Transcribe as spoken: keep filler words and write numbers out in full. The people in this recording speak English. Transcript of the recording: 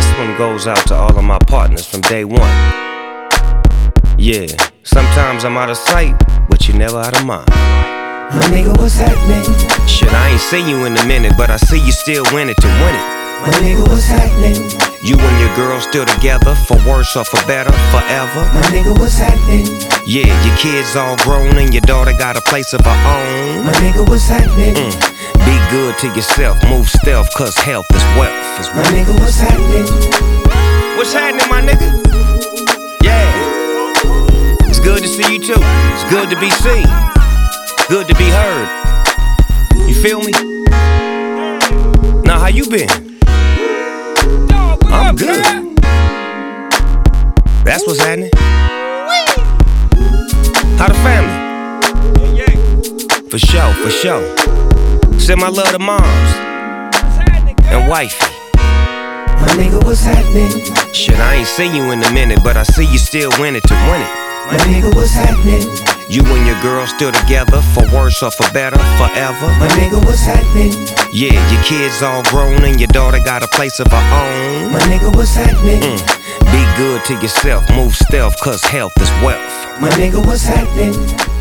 This one goes out to all of my partners from day one. Yeah, sometimes I'm out of sight, but you're never out of mind. My nigga, what's happening? Shit, I ain't seen you in a minute, but I see you still win it to win it. My nigga, what's happening? You and your girl still together, for worse or for better, forever. My nigga, what's happening? Yeah, your kids all grown and your daughter got a place of her own. My nigga, what's happening? Mm. Be good to yourself, move stealth, cause health is wealth. Is my nigga, what's happening? What's happening, my nigga? Yeah. It's good to see you too. It's good to be seen. Good to be heard. You feel me? Now, how you been? I'm good. That's what's happening. How the family? For sure, for sure. Send my love to moms and wifey. My nigga, what's happening? Shit, I ain't seen you in a minute, but I see you still win it to win it. My nigga, what's happening? You and your girl still together, for worse or for better, forever. My nigga, what's happening? Yeah, your kids all grown and your daughter got a place of her own. My nigga, what's happening? Mm. Be good to yourself, move stealth, cause health is wealth. My nigga, what's happening?